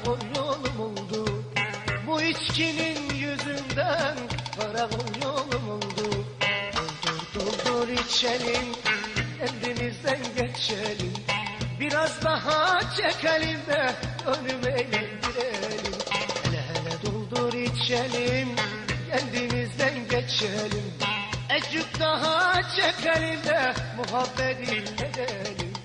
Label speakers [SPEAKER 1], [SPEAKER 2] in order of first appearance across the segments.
[SPEAKER 1] karakol yolum oldu. Bu içkinin yüzünden karakol yolum oldu. Doldur içelim, kendimizden geçelim. Biraz daha çekelim de önüme eğlendirelim. Hele hele doldur içelim, kendimizden geçelim. Ecük daha çekelim de muhabbet edelim.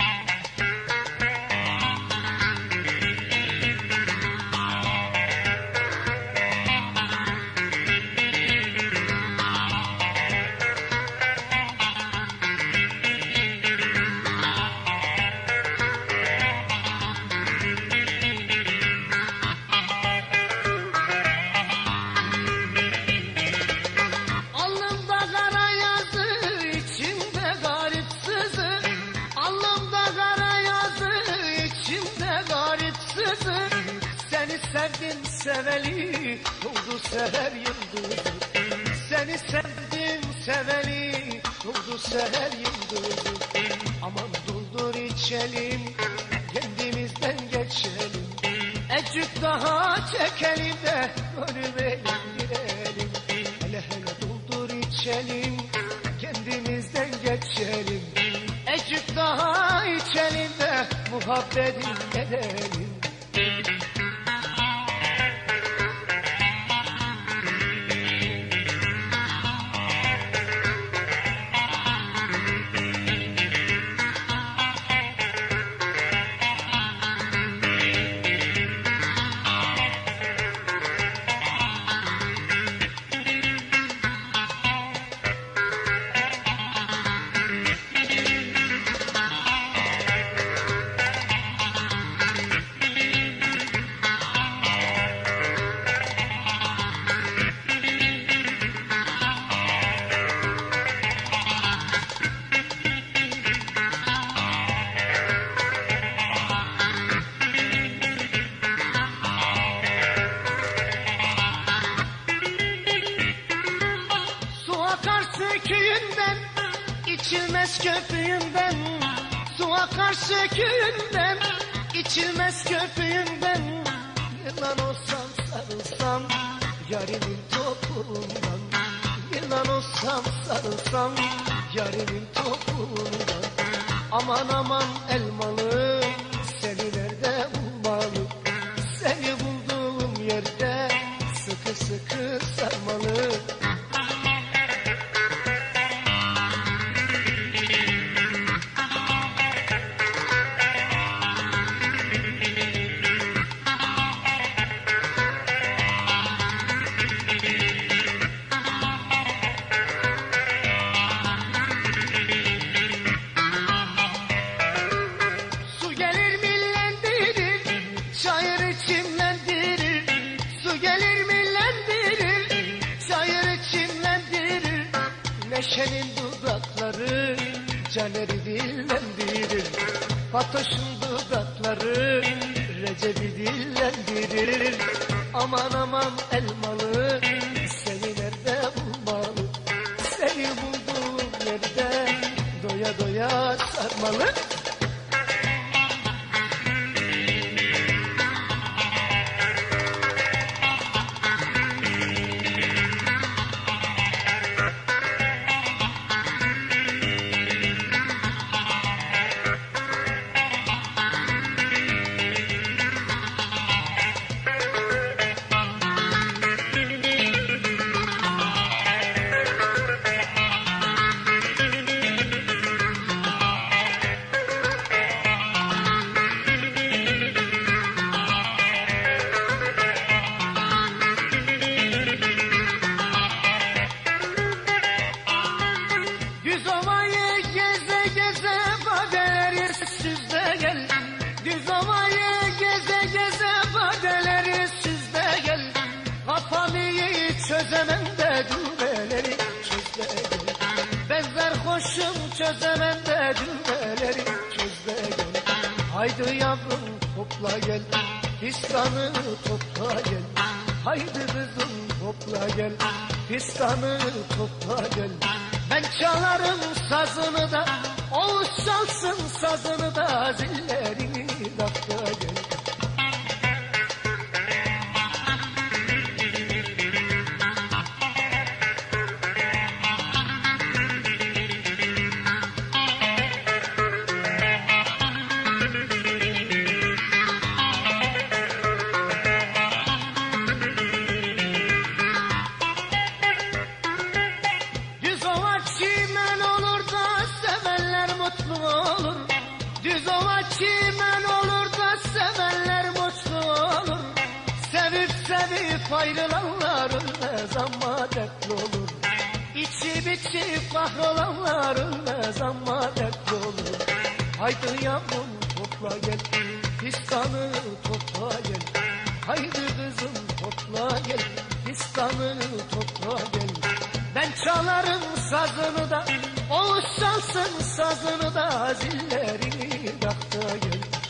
[SPEAKER 1] Seni sevdim seveli, doğdu seher yıldızı. Seni sevdim seveli, doğdu seher yıldızı. Aman doldur içelim, kendimizden geçelim. Ecük daha çekelim de önüme eğlendirelim. Hele hele doldur içelim, kendimizden geçelim. Ecük daha içelim de muhabbet edelim. Söküğünden, içilmez köpüğünden. Su akar söküğünden, içilmez köpüğünden. Yılan olsam sarılsam yarimin topuğundan. Yılan olsam sarılsam yarimin topuğundan. Aman aman elmalı, seni nerede bulmalı? Seni bulduğum yerde sıkı sıkı sarmalı. Neşenin dudakları Caner'i dillendirir. Fatoş'un dudakları Recep'i dillendirir. Aman aman elmalı, seni nerede bulmalı? Seni bulduğum yerde doya doya sarmalı. Düz ovayı geze geze badeleri süzde gel. Kafamı çözemem de düğmeleri çözde gel. Benzer hoşum çözemem de düğmeleri çözde gel. Haydi yavrum topla gel, fistanı topla gel. Haydi kızım topla gel, fistanı topla gel. Ben çalarım sazını da, Oğuz çalsın sazını da, zillerini dakta gel. sevip ayrılanlar ölmez ama dertli olur. İçi bitip kahrolanlar ölmez ama dertli olur. Haydi yavrum topla gel, fistanı topla gel. Haydi kızım topla gel, fistanı topla gel. Ben çalarım sazını da, Oğuz çalsın sazını da, zillerini bırak da gel.